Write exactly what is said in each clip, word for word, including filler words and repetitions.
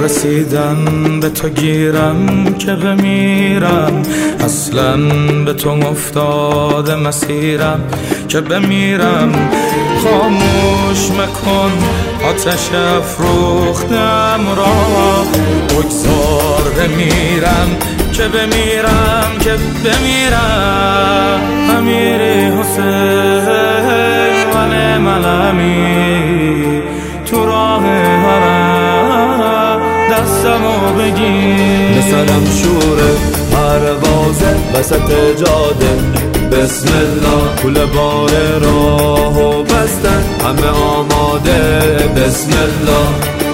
رسیدن به تو گیرم که بمیرم، اصلا به تو افتاده مسیرم که بمیرم. خاموش مکن آتش افروختم را، بگذار بمیرم که بمیرم که بمیرم. امیری حسین و نعم الامیر، تو راه حرم دستمو بگیر. مثلم شوره پروازه وسط جاده، بسم الله کل بار راهو بستن همه آماده. بسم الله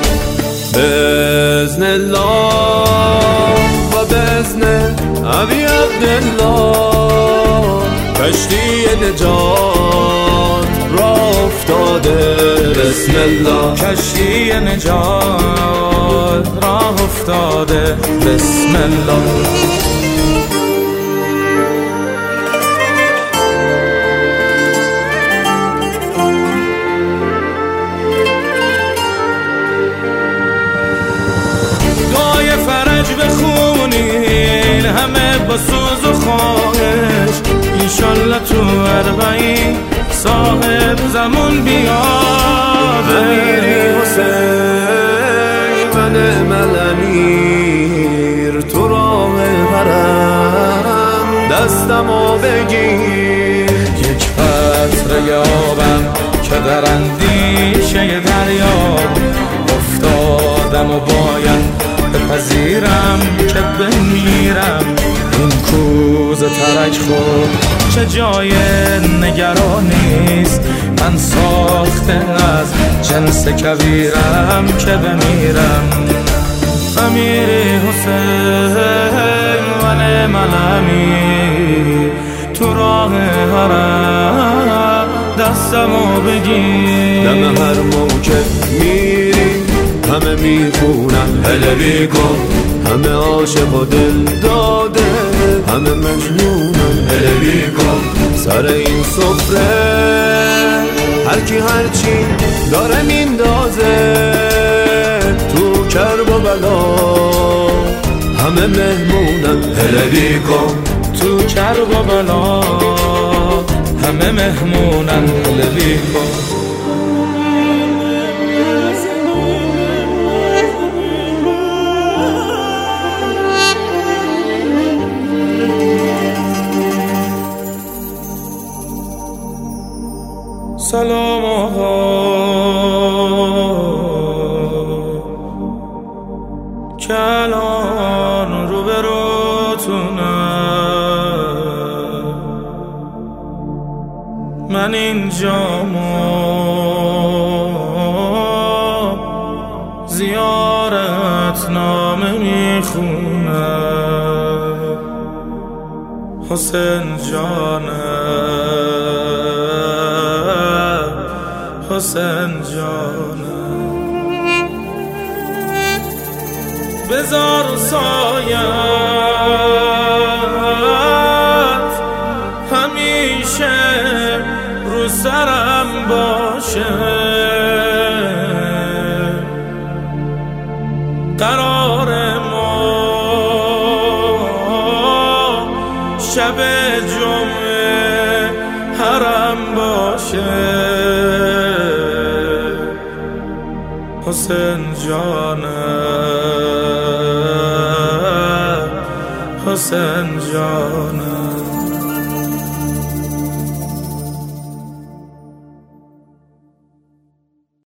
بزن الله و بزن ابی عبدالله، کشتی نجات راه افتاده. بسم الله کشتی نجات راه افتاده. بسم الله بخونین همه با سوز و خواهش، انشالله تو اربعین صاحب زمان بیاده. امیری حسین و نعم الامیر، تو راه حرم دستمو بگیر. یک قطره آبم که در اندیشه دریا افتادم و باید بپذیرم که بمیرم. این کوزه ترک خود چه جای نگرانیست، من ساخته از جنس کبیرم که بمیرم. امیری حسین و نعم الامیر، تو راه حرم دستمو بگیر. دم هر موکه میری همه میخونن هله بیکن، همه عاشق و دل داده، همه مجنونن هله بیکن. سر این سفره هر کی هر چی داره میندازه، تو کرب و بلا همه مهمونن هله بیکن. تو کرب و بلا همه مهمونن هله بیکن. سلام آقا که الان رو به روتونم، من اینجامو زیارت نامه میخونم. حسین جانم، حسین جانم، بذار سایت همیشه رو سرم باشه. قرار ما شب جمعه حرم باشه. حسین جانم، حسین جانم.